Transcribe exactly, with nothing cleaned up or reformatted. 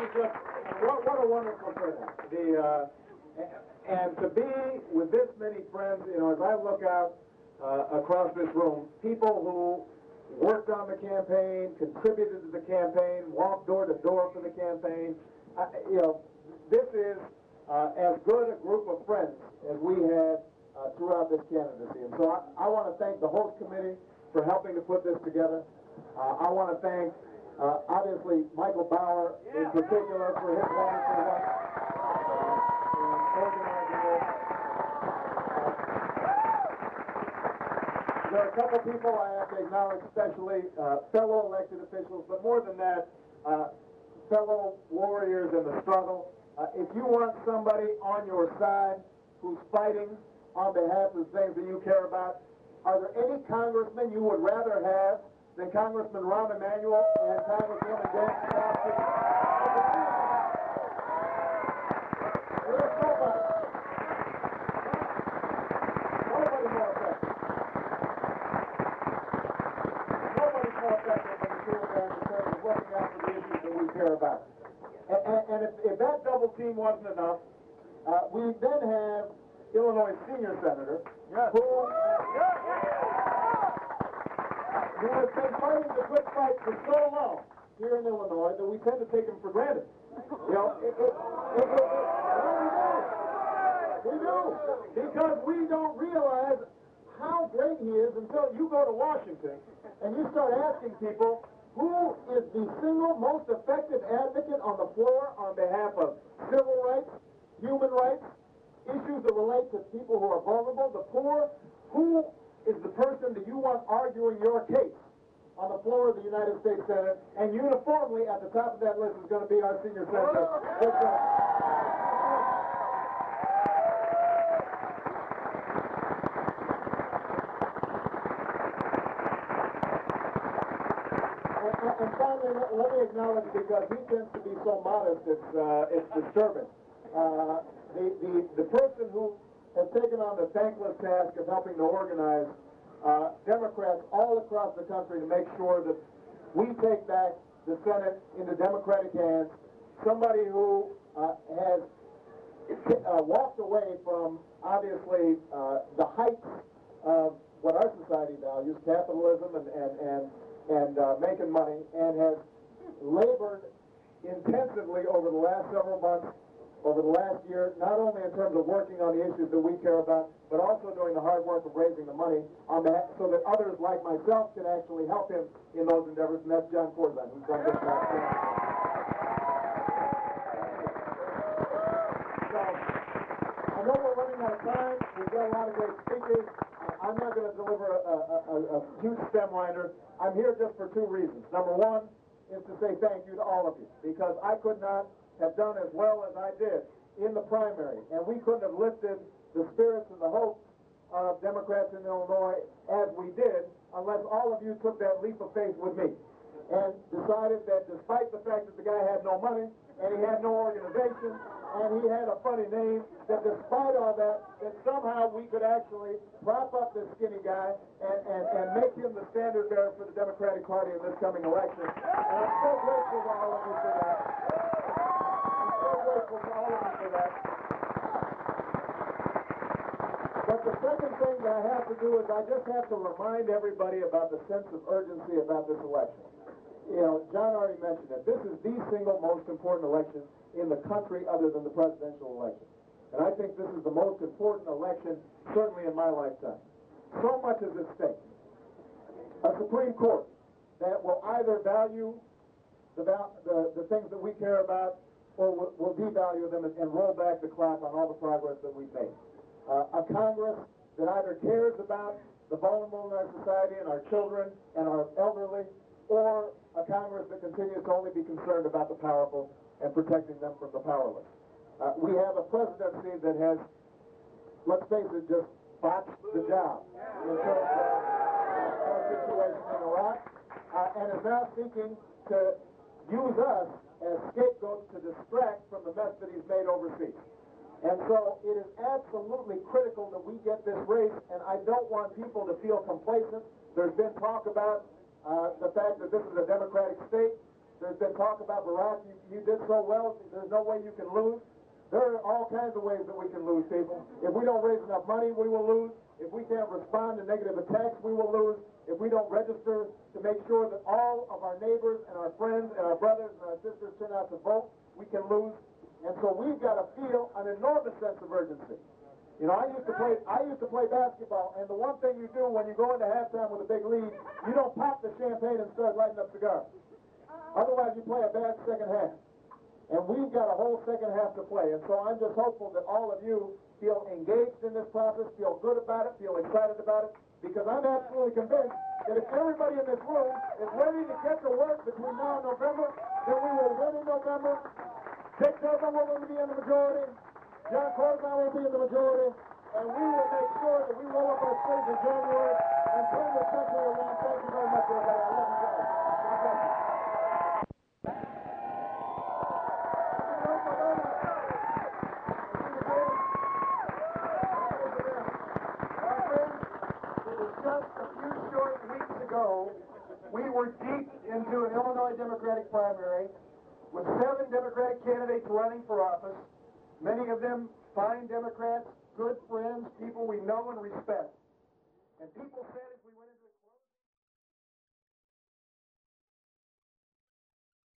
is just, what, what a wonderful turnout. The, uh, and to be with this many friends, you know, as I look out uh, across this room, people who worked on the campaign, contributed to the campaign, walked door to door for the campaign, uh, you know, this is uh, as good a group of friends as we had uh, throughout this candidacy. And so I, I want to thank the host committee for helping to put this together. Uh, I want to thank, uh, obviously, Michael Bauer in particular for his wonderful work uh, in organizing this. There are a couple people I have to acknowledge, especially uh, fellow elected officials, but more than that, uh, fellow warriors in the struggle. Uh, if you want somebody on your side who's fighting on behalf of things that you care about, are there any congressmen you would rather have than Congressman Rahm Emanuel and Congresswoman Dan Kowalski? There's nobody. Nobody more effective. Nobody's more effective than the two of them in terms of looking out for the issues that we care about. And, and, and if, if that double team wasn't enough, uh, we then have Illinois senior senator, yes. who, yes. who has been fighting the good fight for so long here in Illinois that we tend to take him for granted. You know, it, it, it, it, it, well, we do. We do. Because we don't realize how great he is until you go to Washington and you start asking people, who is the single most effective advocate on the floor on behalf of civil rights, human rights, issues that relate to people who are vulnerable, the poor? Who is the person that you want arguing your case on the floor of the United States Senate? And uniformly at the top of that list is going to be our senior senator. and, and finally, let, let me acknowledge, because he tends to be so modest, it's, uh, it's disturbing. Uh, The, the, the person who has taken on the thankless task of helping to organize uh, Democrats all across the country to make sure that we take back the Senate into Democratic hands, somebody who uh, has uh, walked away from, obviously, uh, the heights of what our society values, capitalism and, and, and, and uh, making money, and has labored intensively over the last several months, over the last year, not only in terms of working on the issues that we care about, but also doing the hard work of raising the money on that, so that others like myself can actually help him in those endeavors, and that's John Corzine, who's done this last year. So, I know we're running out of time. We've got a lot of great speakers. Uh, I'm not going to deliver a, a, a, a huge stem-winder. I'm here just for two reasons. Number one is to say thank you to all of you, because I could not have done as well as I did in the primary, and we couldn't have lifted the spirits and the hopes of Democrats in Illinois as we did unless all of you took that leap of faith with me and decided that despite the fact that the guy had no money and he had no organization and he had a funny name, that despite all that, that somehow we could actually prop up this skinny guy and, and, and make him the standard bearer for the Democratic Party in this coming election. And I'm so grateful to all of you for that. Grateful to all of you for that. But the second thing that I have to do is I just have to remind everybody about the sense of urgency about this election. You know, John already mentioned it. This is the single most important election in the country other than the presidential election. And I think this is the most important election, certainly in my lifetime. So much is at stake. A Supreme Court that will either value the, the, the things that we care about, or will, will devalue them and, and roll back the clock on all the progress that we've made. Uh, a Congress that either cares about the vulnerable in our society and our children and our elderly, or a Congress that continues to only be concerned about the powerful and protecting them from the powerless. Uh, we have a presidency that has, let's face it, just botched the job in terms of our situation in Iraq, uh, and is now seeking to use us as scapegoats to distract from the mess that he's made overseas. And so it is absolutely critical that we get this race, and I don't want people to feel complacent. There's been talk about uh, the fact that this is a Democratic state. There's been talk about Barack, you, you did so well, there's no way you can lose. There are all kinds of ways that we can lose, people. If we don't raise enough money, we will lose. If we can't respond to negative attacks, we will lose. If we don't register to make sure that all of our neighbors and our friends and our brothers and our sisters turn out to vote, we can lose. And so we've got to feel an enormous sense of urgency. You know, I used to play I used to play basketball, and the one thing you do when you go into halftime with a big lead, you don't pop the champagne and start lighting up cigars. Otherwise, you play a bad second half. And we've got a whole second half to play. And so I'm just hopeful that all of you feel engaged in this process, feel good about it, feel excited about it, because I'm absolutely convinced that if everybody in this room is ready to get to work between now and November, then we will win in November. Dick Durbin will be in the majority. John Corzine will be in the majority. And we will make sure that we roll up our sleeves in January and turn this country around. Thank you very much, everybody. I love you guys. God bless you. Just a few short weeks ago, we were deep into an Illinois Democratic primary with seven Democratic candidates running for office, many of them fine Democrats, good friends, people we know and respect. And people said